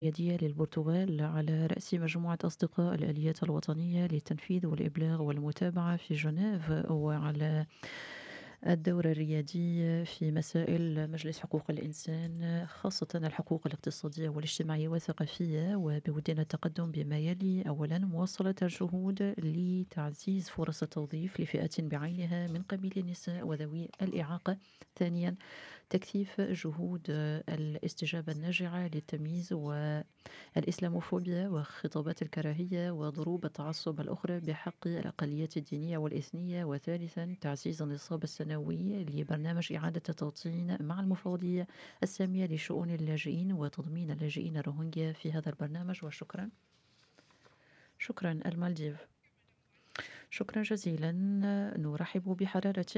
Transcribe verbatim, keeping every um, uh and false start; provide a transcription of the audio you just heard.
الريادية للبرتغال على رأس مجموعة أصدقاء الآليات الوطنية للتنفيذ والإبلاغ والمتابعة في جنيف، وعلى الدور الريادي في مسائل مجلس حقوق الإنسان، خاصة الحقوق الاقتصادية والاجتماعية والثقافية. وبودنا التقدم بما يلي: أولا، مواصلة الجهود لتعزيز فرص التوظيف لفئات بعينها من قبيل النساء وذوي الإعاقة. ثانيا، تكثيف جهود الاستجابة الناجعة للتمييز والإسلاموفوبيا وخطابات الكراهية وضروب التعصب الأخرى بحق الأقليات الدينية والإثنية. وثالثا، تعزيز النصاب السنوي لبرنامج إعادة التوطين مع المفوضية السامية لشؤون اللاجئين وتضمين اللاجئين الروهينجيا في هذا البرنامج. وشكرا. شكرا المالديف. شكرا جزيلا. نرحب بحرارة